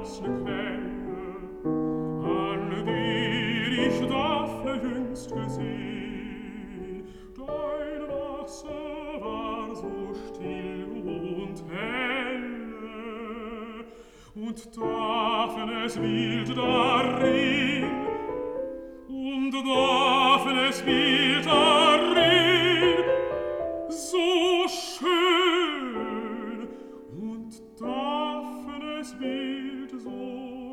verlassene Quelle, an die ich Daphne jüngst gesehen. Dein Wasser war so still und helle, und Daphnes Bild darin, und Daphnes Bild darin, so schön, und Daphnes Bild so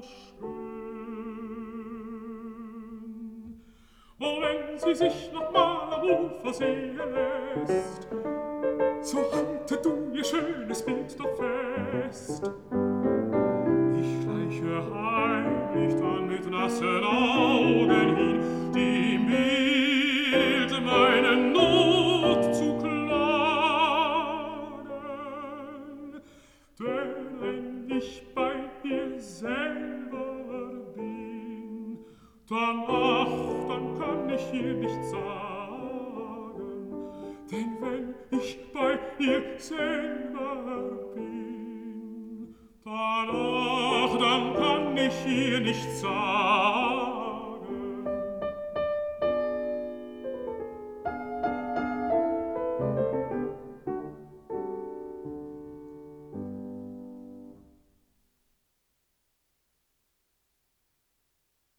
schön. Oh, wenn sie sich noch mal am Ufer sehen lässt, so halte du ihr schönes Bild doch fest. Ich schleiche heimlich dann mit nassen Augen hin, dem Bild meine Not zu klagen. Denn wenn ich bei ihr selber bin, dann kann ich ihr nicht sagen. Denn wenn ich bei ihr selber bin, dann kann ich ihr nicht sagen.